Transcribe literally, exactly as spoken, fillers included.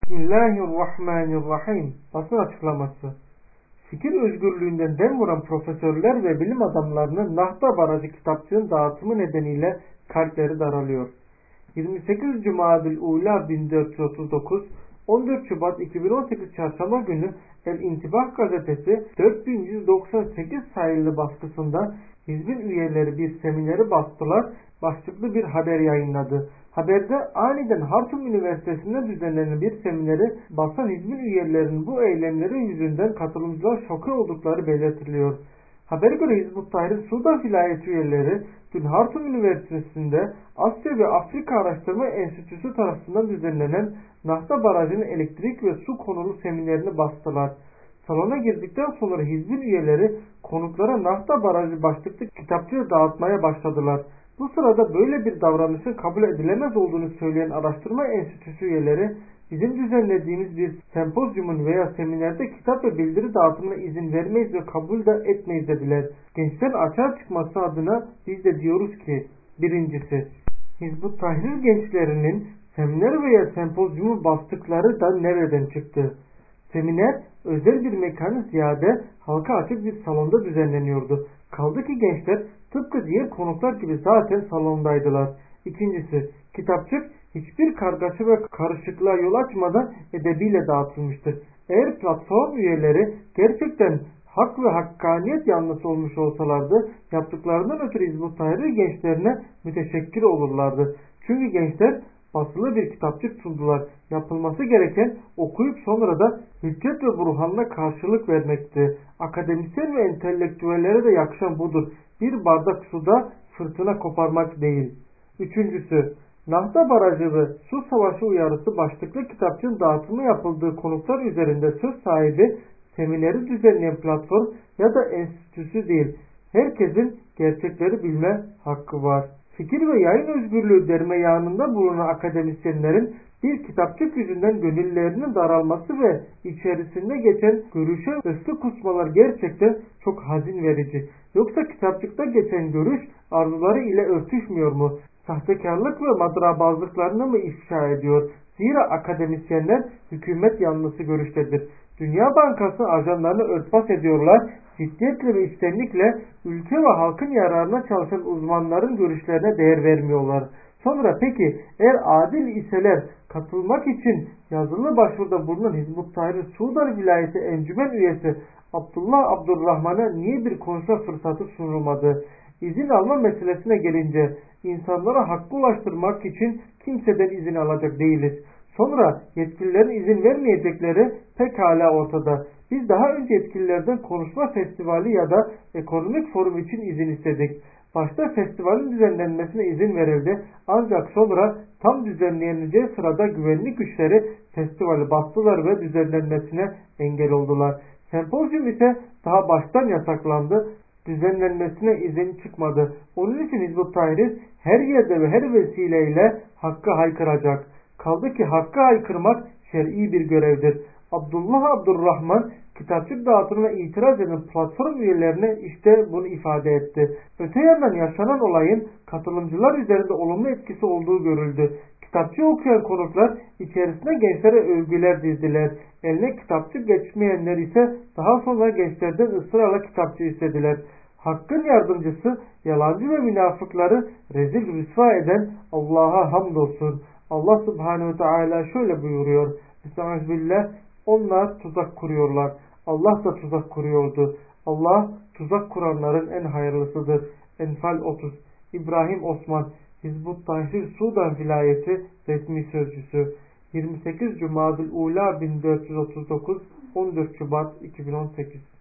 Bismillahirrahmanirrahim. Basın açıklaması. Fikir özgürlüğünden dem vuran profesörler ve bilim adamlarının Nahda Barajı kitapçığın dağıtımı nedeniyle kalpleri daralıyor. yirmi sekiz Cumadil Ula bin dört yüz otuz dokuz on dört Şubat iki bin on sekiz Çarşamba günü El İntibah gazetesi dört bin yüz doksan sekiz sayılı baskısında Hizbin üyeleri bir semineri bastılar başlıklı bir haber yayınladı. Haberde aniden Hartum Üniversitesi'nde düzenlenen bir semineri basan Hizbin üyelerinin bu eylemleri yüzünden katılımcılar şoke oldukları belirtiliyor. Habere göre Hizb-ut Tahrir Sudan vilayeti üyeleri dün Hartum Üniversitesi'nde Asya ve Afrika Araştırma Enstitüsü tarafından düzenlenen Nahda Barajı'nın elektrik ve su konulu seminerini bastılar. Salona girdikten sonra Hizbin üyeleri konuklara Nahda Barajı başlıklı kitapçığı dağıtmaya başladılar. Bu sırada böyle bir davranışın kabul edilemez olduğunu söyleyen araştırma enstitüsü üyeleri bizim düzenlediğimiz bir sempozyumun veya seminerde kitap ve bildiri dağıtımına izin vermeyiz ve kabul de etmeyiz dediler. Gençlerin açığa çıkması adına biz de diyoruz ki birincisi Hizb-ut Tahrir gençlerinin seminer veya sempozyumu bastıkları da nereden çıktı? Seminer özel bir mekanı ziyade halka açık bir salonda düzenleniyordu. Kaldı ki gençler tıpkı diğer konuklar gibi zaten salondaydılar. İkincisi, kitapçık hiçbir kargaşa ve karışıklığa yol açmadan edebiyle dağıtılmıştır. Eğer platform üyeleri gerçekten hak ve hakkaniyet yanlısı olmuş olsalardı, yaptıklarından ötürü Hizb-ut Tahrir gençlerine müteşekkir olurlardı. Çünkü gençler basılı bir kitapçık sundular. Yapılması gereken okuyup sonra da hüccet ve burhanla karşılık vermekti. Akademisyen ve entelektüellere de yakışan budur. Bir bardak suda fırtına koparmak değil. Üçüncüsü, Nahda Barajı ve Su Savaşı uyarısı başlıklı kitapçığın dağıtımı yapıldığı konuklar üzerinde söz sahibi semineri düzenleyen platform ya da enstitüsü değil. Herkesin gerçekleri bilme hakkı var. Fikir ve yayın özgürlüğü dermeyanında bulunan akademisyenlerin bir kitapçık yüzünden gönüllerinin daralması ve içerisinde geçen görüşe öfke kusmalar gerçekten çok hazin verici. Yoksa kitapçıkta geçen görüş arzuları ile örtüşmüyor mu? Sahtekarlık ve madrabazlıklarını mı ifşa ediyor? Zira akademisyenler hükümet yanlısı görüştedir. Dünya Bankası ajanlarını örtbas ediyorlar. Ciddiyetle ve içtenlikle ülke ve halkın yararına çalışan uzmanların görüşlerine değer vermiyorlar. Sonra peki eğer adil iseler katılmak için yazılı başvuruda bulunan Hizb-ut Tahrir Sudan vilayeti encümen üyesi Abdullah Abdurrahman'a niye bir konuşma fırsatı sunulmadı? İzin alma meselesine gelince insanlara hakkı ulaştırmak için kimseden izin alacak değiliz. Sonra yetkililerin izin vermeyecekleri pekala ortada. Biz daha önce yetkililerden konuşma festivali ya da ekonomik forum için izin istedik. Başta festivalin düzenlenmesine izin verildi. Ancak sonra tam düzenleneceği sırada güvenlik güçleri festivali bastılar ve düzenlenmesine engel oldular. Sempozyum ise daha baştan yasaklandı. Düzenlenmesine izin çıkmadı. Onun için Hizb-ut Tahrir her yerde ve her vesileyle hakkı haykıracak. Kaldı ki hakkı haykırmak şer'i bir görevdir. Abdullah Abdurrahman kitapçık dağıtımına itiraz eden platform üyelerine işte bunu ifade etti. Öte yandan yaşanan olayın katılımcılar üzerinde olumlu etkisi olduğu görüldü. Kitapçı okuyan konuklar içerisinde gençlere övgüler dizdiler. Eline kitapçık geçmeyenler ise daha sonra gençlerden ısrarla kitapçı istediler. Hakkın yardımcısı yalancı ve münafıkları rezil rüsva eden Allah'a hamdolsun. Allah Subhanahu ve Teala şöyle buyuruyor. Estağfirullah. Onlar tuzak kuruyorlar. Allah da tuzak kuruyordu. Allah tuzak kuranların en hayırlısıdır. Enfal otuz. İbrahim Osman, Hizb-ut Tahrir Sudan vilayeti resmi sözcüsü. yirmi sekiz Cumadil Ula bin dört yüz otuz dokuz on dört Şubat iki bin on sekiz.